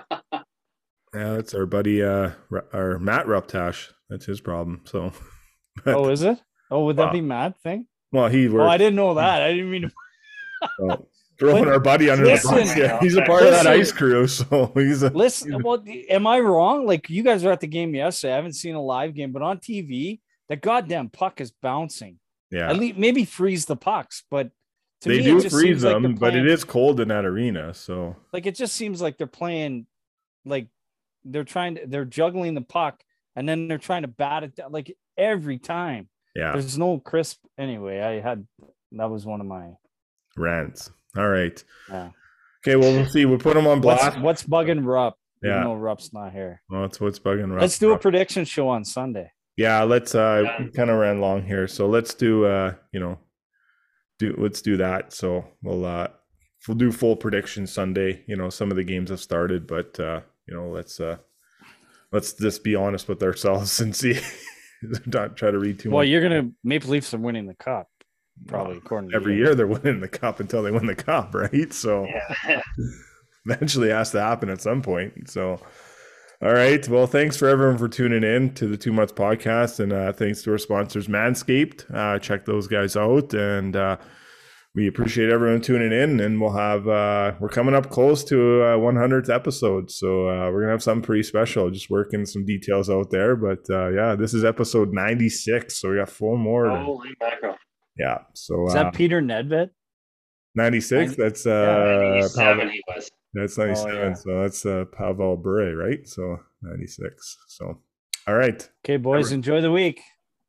that's our buddy, uh, our Matt Ruptash. That's his problem. So, but, oh, is it? Oh, would that well, be Matt thing? Well, he. Worked, oh, I didn't know that. I didn't mean to. So, throwing but, our buddy under listen, the bus. Yeah, he's a part listen, of that ice crew. So he's a. Listen, he's a, well, am I wrong? Like you guys were at the game yesterday. I haven't seen a live game, but on T V, that goddamn puck is bouncing. Yeah. At least maybe freeze the pucks, but. To they me, do it just freeze them, like but it is cold in that arena. So, like, it just seems like they're playing like they're trying to they're juggling the puck and then they're trying to bat it down like every time. Yeah. There's no crisp. Anyway, I had that was one of my rants. All right. Yeah. Okay, well, we'll see. We'll put them on blast. What's, what's bugging Rupp? Yeah. Even though Rupp's not here. Well, that's what's bugging Rupp. Let's do a prediction show on Sunday. Yeah, let's uh Yeah. we kind of ran long here. So let's do uh, you know, do let's do that. So we'll uh we'll do full prediction Sunday. You know, some of the games have started, but uh, you know, let's uh let's just be honest with ourselves and see not try to read too Well, much. you're gonna Maple Leafs are winning the cup, probably Well, according to every you. year they're winning the cup until they win the cup, right? So Yeah. eventually it has to happen at some point. So, all right. Well, thanks for everyone for tuning in to the Two Months Podcast. And uh, thanks to our sponsors, Manscaped. Uh, check those guys out. And uh, we appreciate everyone tuning in. And we'll have, uh, we're coming up close to uh, one hundredth episode. So uh, we're going to have something pretty special, just working some details out there. But uh, yeah, this is episode ninety-six. So we got four more. to- Holy mackerel. yeah. So Is uh, that Peter Nedved? ninety-six. That's uh, ninety-seven Pavel, he was. that's ninety-seven. Oh, yeah. So that's uh, Pavel Bure, right? So ninety-six. So all right. Okay, boys, enjoy the week.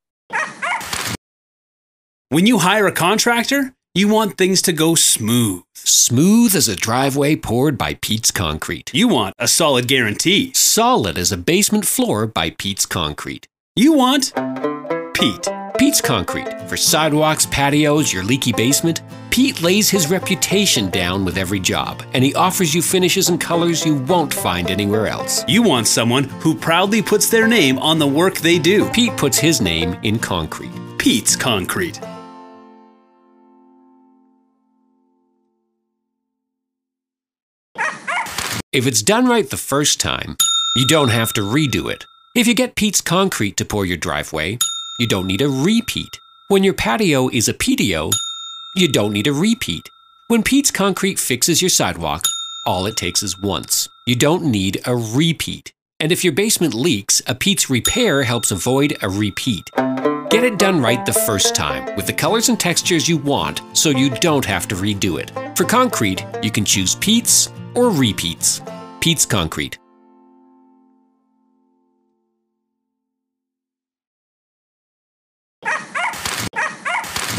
When you hire a contractor, you want things to go smooth. Smooth as a driveway poured by Pete's Concrete. You want a solid guarantee. Solid as a basement floor by Pete's Concrete. You want Pete. Pete's Concrete. For sidewalks, patios, your leaky basement, Pete lays his reputation down with every job, and he offers you finishes and colors you won't find anywhere else. You want someone who proudly puts their name on the work they do. Pete puts his name in concrete. Pete's Concrete. If it's done right the first time, you don't have to redo it. If you get Pete's Concrete to pour your driveway, you don't need a repeat. When your patio is a P T O, you don't need a repeat. When Pete's Concrete fixes your sidewalk, all it takes is once. You don't need a repeat. And if your basement leaks, a Pete's Repair helps avoid a repeat. Get it done right the first time with the colors and textures you want so you don't have to redo it. For concrete, you can choose Pete's or repeats. Pete's Concrete.